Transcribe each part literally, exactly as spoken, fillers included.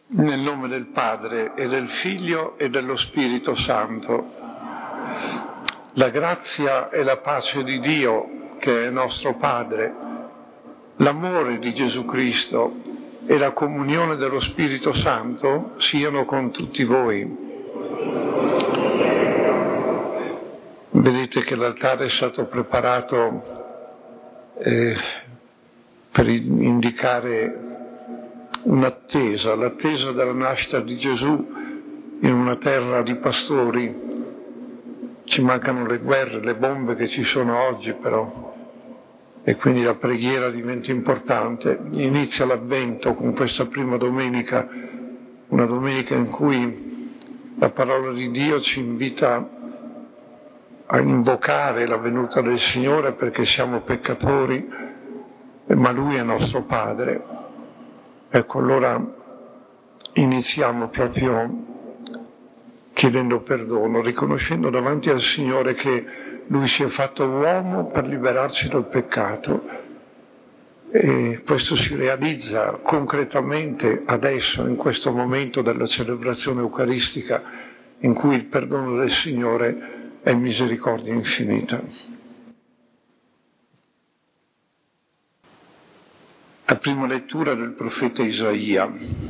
Nel nome del Padre e del Figlio e dello Spirito Santo. La grazia e la pace di Dio, che è nostro Padre, l'amore di Gesù Cristo e la comunione dello Spirito Santo siano con tutti voi. Vedete che l'altare è stato preparato eh, per indicare un'attesa, l'attesa della nascita di Gesù in una terra di pastori. Ci mancano le guerre, le bombe che ci sono oggi però, e quindi la preghiera diventa importante. Inizia l'Avvento con questa prima domenica, una domenica in cui la parola di Dio ci invita a invocare la venuta del Signore perché siamo peccatori, ma Lui è nostro Padre. Ecco, allora iniziamo proprio chiedendo perdono, riconoscendo davanti al Signore che Lui si è fatto uomo per liberarci dal peccato. E questo si realizza concretamente adesso, in questo momento della celebrazione eucaristica, in cui il perdono del Signore è misericordia infinita. La prima lettura del profeta Isaia.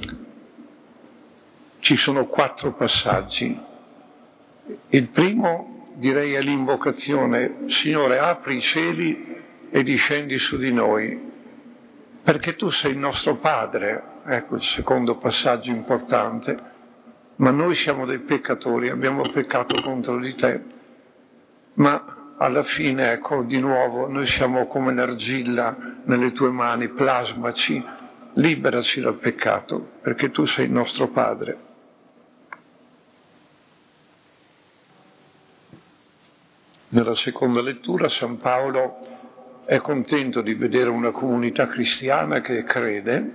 Ci sono quattro passaggi. Il primo, direi, è l'invocazione: Signore, apri i cieli e discendi su di noi, perché tu sei il nostro Padre. Ecco il secondo passaggio importante. Ma noi siamo dei peccatori, abbiamo peccato contro di te. Ma alla fine, ecco, di nuovo, noi siamo come l'argilla nelle tue mani, plasmaci, liberaci dal peccato, perché tu sei il nostro Padre. Nella seconda lettura San Paolo è contento di vedere una comunità cristiana che crede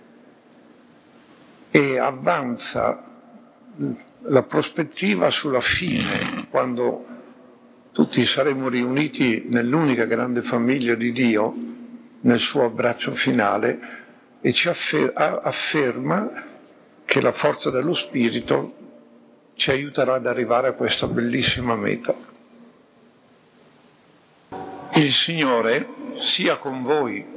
e avanza la prospettiva sulla fine, quando tutti saremo riuniti nell'unica grande famiglia di Dio, nel suo abbraccio finale, e ci afferma che la forza dello Spirito ci aiuterà ad arrivare a questa bellissima meta. Il Signore sia con voi.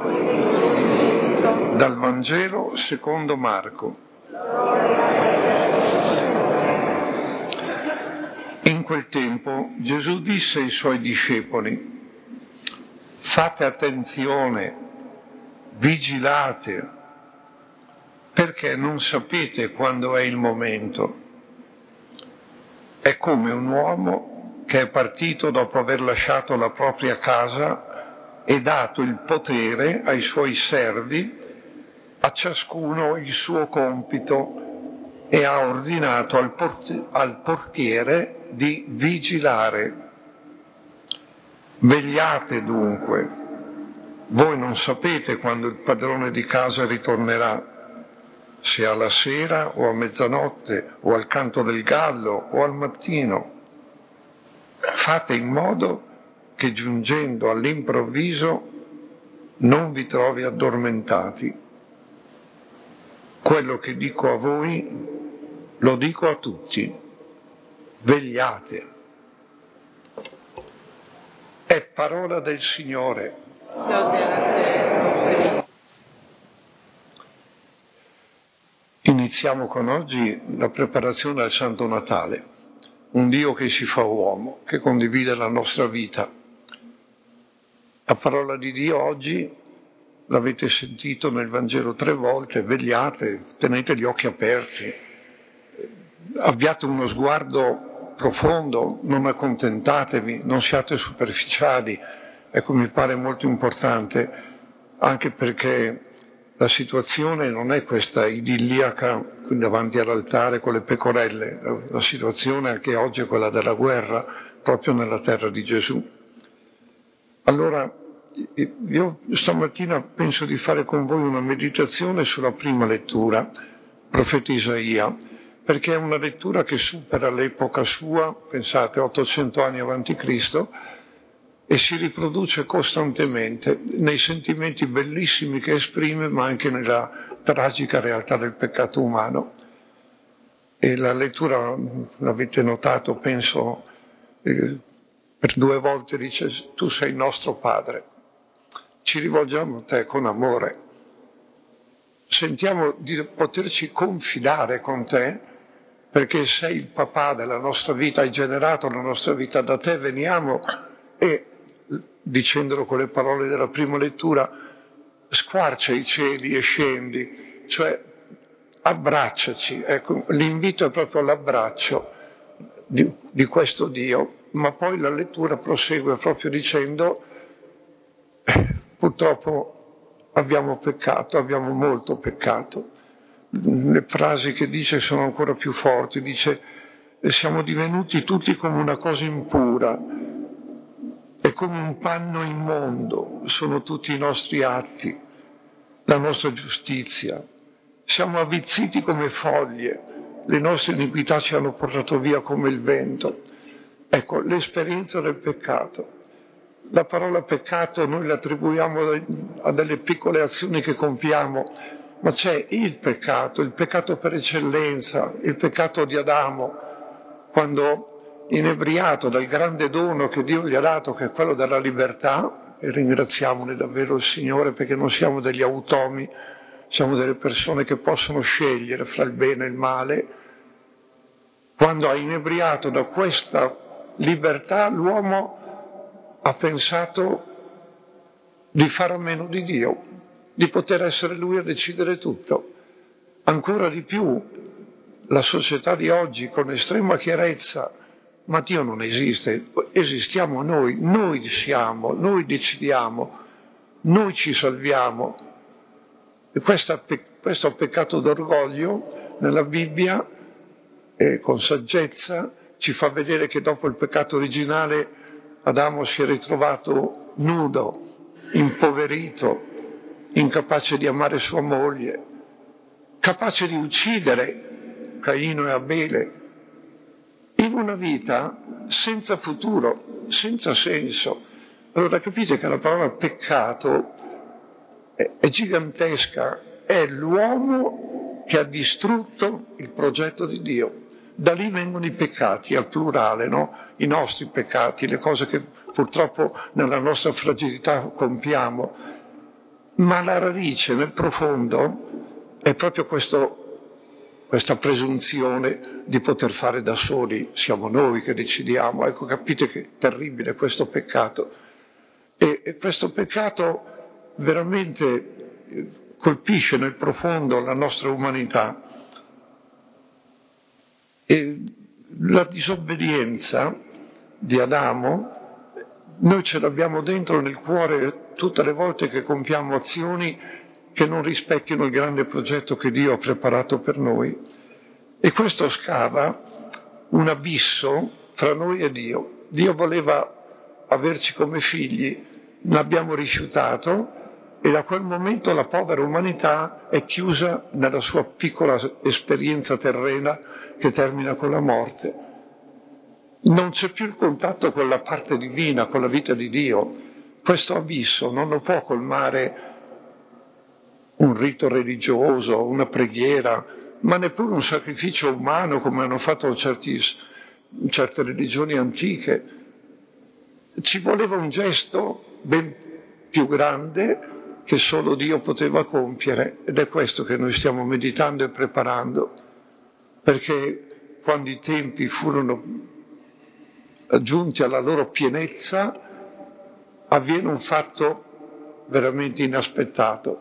Dal Vangelo secondo Marco. In quel tempo Gesù disse ai suoi discepoli: fate attenzione, vigilate, perché non sapete quando è il momento. È come un uomo che è partito dopo aver lasciato la propria casa e dato il potere ai suoi servi, a ciascuno il suo compito, e ha ordinato al, port- al portiere di vigilare. Vegliate dunque, voi non sapete quando il padrone di casa ritornerà, se alla sera o a mezzanotte o al canto del gallo o al mattino. Fate in modo che giungendo all'improvviso non vi trovi addormentati. Quello che dico a voi lo dico a tutti: vegliate. È parola del Signore. Iniziamo con oggi la preparazione al Santo Natale, un Dio che si fa uomo, che condivide la nostra vita. La parola di Dio oggi, l'avete sentito nel Vangelo tre volte: vegliate, tenete gli occhi aperti, abbiate uno sguardo profondo, non accontentatevi, non siate superficiali. Ecco, mi pare molto importante, anche perché la situazione non è questa idilliaca qui davanti all'altare con le pecorelle, la situazione anche oggi è quella della guerra, proprio nella terra di Gesù. Allora, io stamattina penso di fare con voi una meditazione sulla prima lettura, profeta Isaia, perché è una lettura che supera l'epoca sua, pensate, ottocento anni avanti Cristo, e si riproduce costantemente nei sentimenti bellissimi che esprime, ma anche nella tragica realtà del peccato umano. E la lettura, l'avete notato, penso, eh, per due volte dice: tu sei il nostro Padre. Ci rivolgiamo a te con amore. Sentiamo di poterci confidare con te, perché sei il papà della nostra vita, hai generato la nostra vita, da te veniamo e, dicendolo con le parole della prima lettura, squarcia i cieli e scendi, cioè abbracciaci. Ecco, l'invito è proprio all'abbraccio di, di questo Dio, ma poi la lettura prosegue proprio dicendo: eh, purtroppo abbiamo peccato, abbiamo molto peccato. Le frasi che dice sono ancora più forti, dice: siamo divenuti tutti come una cosa impura e come un panno immondo, sono tutti i nostri atti, la nostra giustizia. Siamo avvizziti come foglie, le nostre iniquità ci hanno portato via come il vento. Ecco, l'esperienza del peccato. La parola peccato noi la attribuiamo a delle piccole azioni che compiamo, ma c'è il peccato, il peccato per eccellenza, il peccato di Adamo, quando, inebriato dal grande dono che Dio gli ha dato, che è quello della libertà, e ringraziamone davvero il Signore perché non siamo degli automi, siamo delle persone che possono scegliere fra il bene e il male. Quando ha inebriato da questa libertà, l'uomo ha pensato di fare a meno di Dio, di poter essere Lui a decidere tutto. Ancora di più, la società di oggi con estrema chiarezza: ma Dio non esiste, esistiamo noi, noi siamo, noi decidiamo, noi ci salviamo. E questa, questo peccato d'orgoglio nella Bibbia, eh, con saggezza, ci fa vedere che dopo il peccato originale Adamo si è ritrovato nudo, impoverito, incapace di amare sua moglie, capace di uccidere Caino e Abele, in una vita senza futuro, senza senso. Allora capite che la parola peccato è, è gigantesca, è l'uomo che ha distrutto il progetto di Dio. Da lì vengono i peccati, al plurale, no? I nostri peccati, le cose che purtroppo nella nostra fragilità compiamo. Ma la radice nel profondo è proprio questo, questa presunzione di poter fare da soli, siamo noi che decidiamo. Ecco, capite che terribile questo peccato. E, e questo peccato veramente colpisce nel profondo la nostra umanità. E la disobbedienza di Adamo, noi ce l'abbiamo dentro nel cuore tutte le volte che compiamo azioni che non rispecchiano il grande progetto che Dio ha preparato per noi. E questo scava un abisso tra noi e Dio. Dio voleva averci come figli, l'abbiamo rifiutato e da quel momento la povera umanità è chiusa nella sua piccola esperienza terrena che termina con la morte. Non c'è più il contatto con la parte divina, con la vita di Dio. Questo abisso non lo può colmare un rito religioso, una preghiera, ma neppure un sacrificio umano come hanno fatto certi, certe religioni antiche. Ci voleva un gesto ben più grande che solo Dio poteva compiere, ed è questo che noi stiamo meditando e preparando, perché quando i tempi furono giunti alla loro pienezza, avviene un fatto veramente inaspettato.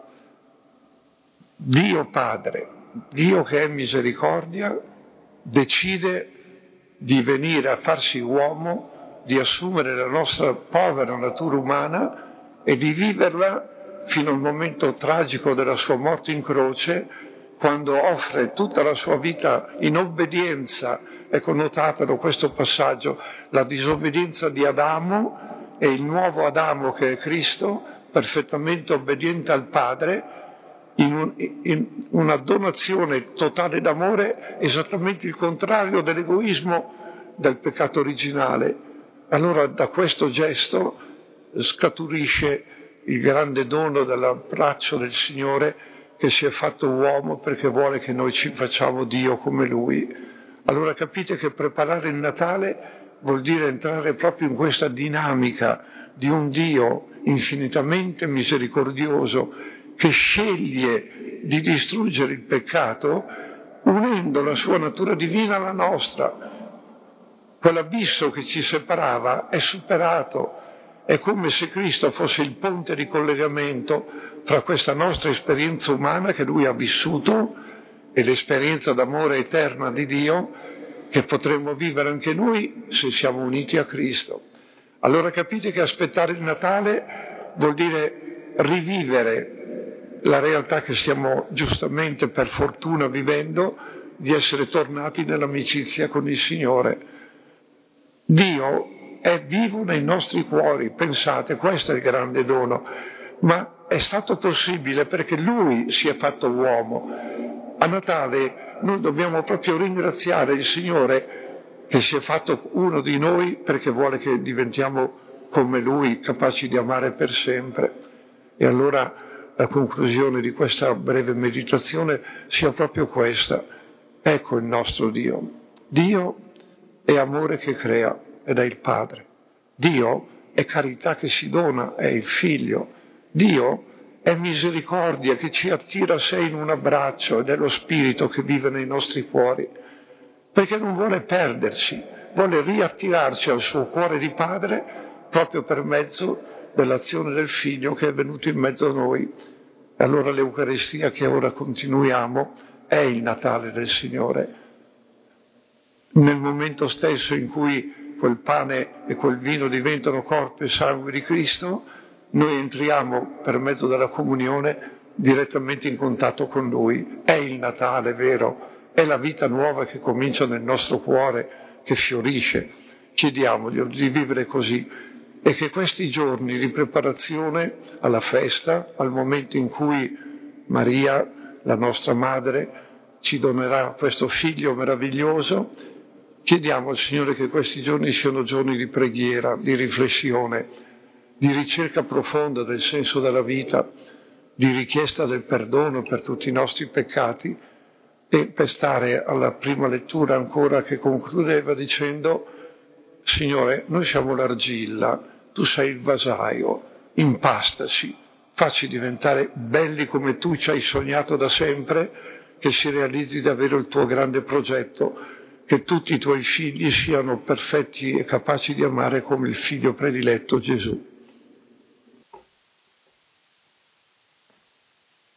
Dio Padre, Dio che è misericordia, decide di venire a farsi uomo, di assumere la nostra povera natura umana e di viverla fino al momento tragico della sua morte in croce, quando offre tutta la sua vita in obbedienza. Ecco, notatelo questo passaggio, la disobbedienza di Adamo e il nuovo Adamo che è Cristo, perfettamente obbediente al Padre, in, un, in una donazione totale d'amore, esattamente il contrario dell'egoismo del peccato originale. Allora da questo gesto scaturisce il grande dono dall'abbraccio del Signore che si è fatto uomo perché vuole che noi ci facciamo Dio come Lui. Allora capite che preparare il Natale vuol dire entrare proprio in questa dinamica di un Dio infinitamente misericordioso che sceglie di distruggere il peccato unendo la sua natura divina alla nostra. Quell'abisso che ci separava è superato. È come se Cristo fosse il ponte di collegamento tra questa nostra esperienza umana che Lui ha vissuto e l'esperienza d'amore eterna di Dio che potremmo vivere anche noi se siamo uniti a Cristo. Allora capite che aspettare il Natale vuol dire rivivere la realtà che stiamo giustamente, per fortuna, vivendo, di essere tornati nell'amicizia con il Signore. Dio è vivo nei nostri cuori, pensate, questo è il grande dono, ma è stato possibile perché Lui si è fatto uomo. A Natale noi dobbiamo proprio ringraziare il Signore che si è fatto uno di noi perché vuole che diventiamo come Lui, capaci di amare per sempre. E allora la conclusione di questa breve meditazione sia proprio questa. Ecco il nostro Dio. Dio è amore che crea ed è il Padre. Dio è carità che si dona, è il Figlio. Dio è misericordia che ci attira a sé in un abbraccio ed è lo Spirito che vive nei nostri cuori. Perché non vuole perderci, vuole riattirarci al suo cuore di Padre proprio per mezzo dell'azione del Figlio che è venuto in mezzo a noi. E allora l'Eucaristia che ora continuiamo è il Natale del Signore. Nel momento stesso in cui quel pane e quel vino diventano corpo e sangue di Cristo, noi entriamo per mezzo della comunione direttamente in contatto con Lui. È il Natale vero, è la vita nuova che comincia nel nostro cuore, che fiorisce. Chiediamogli di vivere così e che questi giorni di preparazione alla festa, al momento in cui Maria, la nostra madre, ci donerà questo figlio meraviglioso, chiediamo al Signore che questi giorni siano giorni di preghiera, di riflessione, di ricerca profonda del senso della vita, di richiesta del perdono per tutti i nostri peccati e per stare alla prima lettura ancora che concludeva dicendo: Signore, noi siamo l'argilla, tu sei il vasaio, impastaci, facci diventare belli come tu ci hai sognato da sempre, che si realizzi davvero il tuo grande progetto, che tutti i tuoi figli siano perfetti e capaci di amare come il figlio prediletto Gesù.